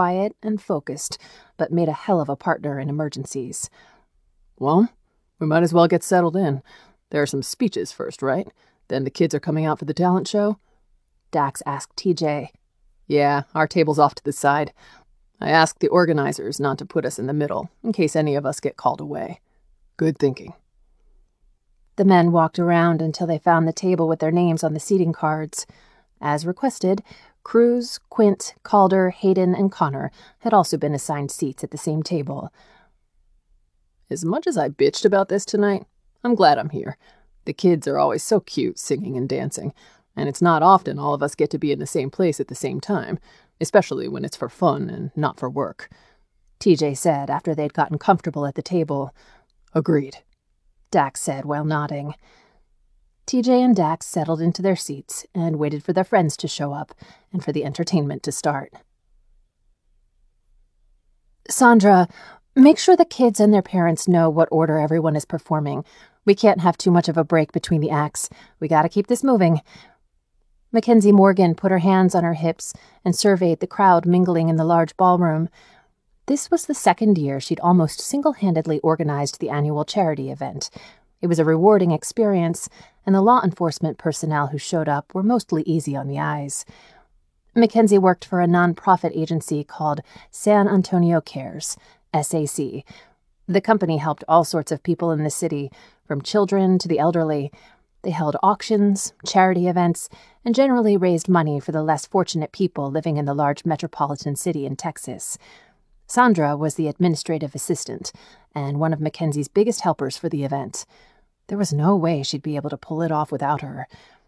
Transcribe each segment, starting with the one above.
quiet and focused, but made a hell of a partner in emergencies. Well, we might as well get settled in. There are some speeches first, right? Then the kids are coming out for the talent show? Dax asked TJ. Yeah, our table's off to the side. I asked the organizers not to put us in the middle, in case any of us get called away. Good thinking. The men walked around until they found the table with their names on the seating cards. As requested, Cruz, Quint, Calder, Hayden, and Connor had also been assigned seats at the same table. As much as I bitched about this tonight, I'm glad I'm here. The kids are always so cute, singing and dancing, and it's not often all of us get to be in the same place at the same time, especially when it's for fun and not for work. TJ said after they'd gotten comfortable at the table. Agreed, Dax said while nodding. TJ and Dax settled into their seats and waited for their friends to show up and for the entertainment to start. Sandra, make sure the kids and their parents know what order everyone is performing. We can't have too much of a break between the acts. We gotta keep this moving. Mackenzie Morgan put her hands on her hips and surveyed the crowd mingling in the large ballroom. This was the second year she'd almost single-handedly organized the annual charity event. It was a rewarding experience, and the law enforcement personnel who showed up were mostly easy on the eyes. Mackenzie worked for a non-profit agency called San Antonio Cares, SAC. The company helped all sorts of people in the city, from children to the elderly. They held auctions, charity events, and generally raised money for the less fortunate people living in the large metropolitan city in Texas. Sandra was the administrative assistant and one of Mackenzie's biggest helpers for the event. There was no way she'd be able to pull it off without her.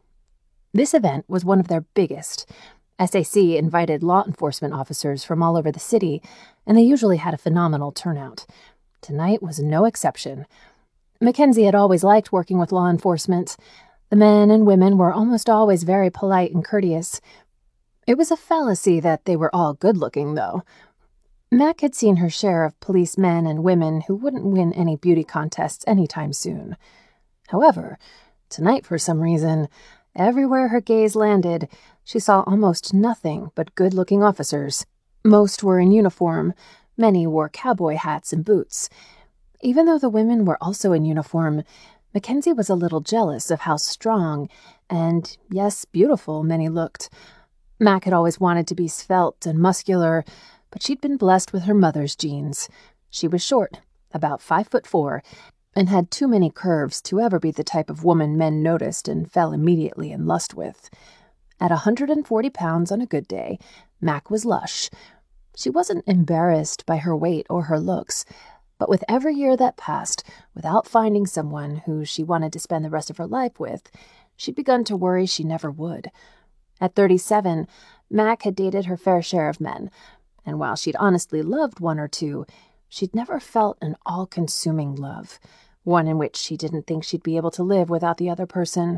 This event was one of their biggest. SAC invited law enforcement officers from all over the city, and they usually had a phenomenal turnout. Tonight was no exception. Mackenzie had always liked working with law enforcement. The men and women were almost always very polite and courteous. It was a fallacy that they were all good-looking, though. Mac had seen her share of policemen and women who wouldn't win any beauty contests anytime soon. However, tonight, for some reason, everywhere her gaze landed, she saw almost nothing but good-looking officers. Most were in uniform. Many wore cowboy hats and boots. Even though the women were also in uniform, Mackenzie was a little jealous of how strong and, yes, beautiful many looked. Mac had always wanted to be svelte and muscular, but she'd been blessed with her mother's genes. She was short, about 5'4", and had too many curves to ever be the type of woman men noticed and fell immediately in lust with. At 140 pounds on a good day, Mac was lush. She wasn't embarrassed by her weight or her looks, but with every year that passed, without finding someone who she wanted to spend the rest of her life with, she'd begun to worry she never would. At 37, Mac had dated her fair share of men, and while she'd honestly loved one or two, she'd never felt an all-consuming love, one in which she didn't think she'd be able to live without the other person.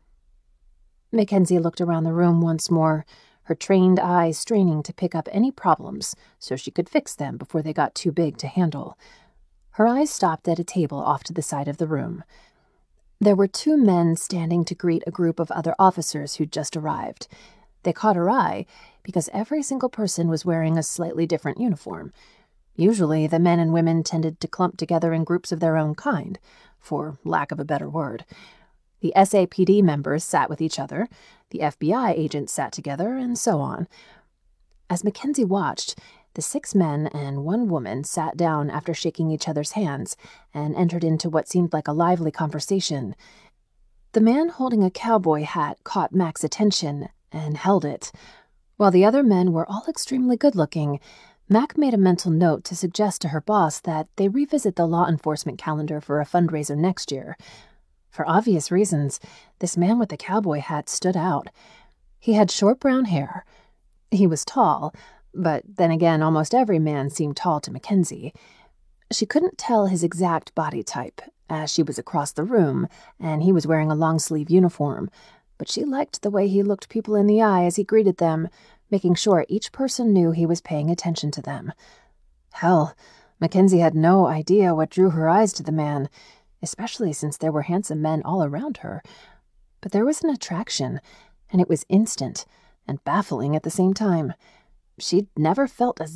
Mackenzie looked around the room once more, her trained eyes straining to pick up any problems so she could fix them before they got too big to handle. Her eyes stopped at a table off to the side of the room. There were two men standing to greet a group of other officers who'd just arrived. They caught her eye because every single person was wearing a slightly different uniform. Usually, the men and women tended to clump together in groups of their own kind, for lack of a better word. The SAPD members sat with each other, the FBI agents sat together, and so on. As Mackenzie watched, the 6 men and 1 woman sat down after shaking each other's hands and entered into what seemed like a lively conversation. The man holding a cowboy hat caught Mac's attention and held it. While the other men were all extremely good-looking, Mac made a mental note to suggest to her boss that they revisit the law enforcement calendar for a fundraiser next year. For obvious reasons, this man with the cowboy hat stood out. He had short brown hair. He was tall, but then again, almost every man seemed tall to Mackenzie. She couldn't tell his exact body type, as she was across the room, and he was wearing a long-sleeve uniform, but she liked the way he looked people in the eye as he greeted them, making sure each person knew he was paying attention to them. Hell, Mackenzie had no idea what drew her eyes to the man, especially since there were handsome men all around her. But there was an attraction, and it was instant and baffling at the same time. She'd never felt as